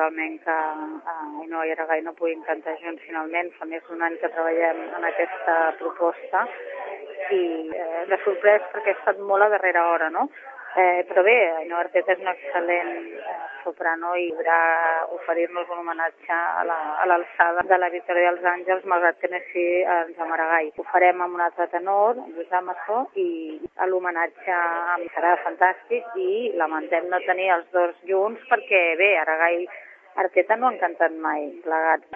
realment que Ainhoa i Aragall no puguin cantar junts finalment. Fa més d'un any que treballem en aquesta proposta i de sorprès perquè ha estat molt a darrera hora, no? Però bé, Ainhoa Arteta és una excel·lent soprano i podrà oferir-nos un homenatge a l'alçada de la Victòria dels Àngels, malgrat que no sigui en Jaume Aragall. Ho farem amb un altre tenor, Lluís Amasso, i l'homenatge serà fantàstic i lamentem no tenir els dos junts perquè, bé, Aragall i Arteta no han cantat mai plegats.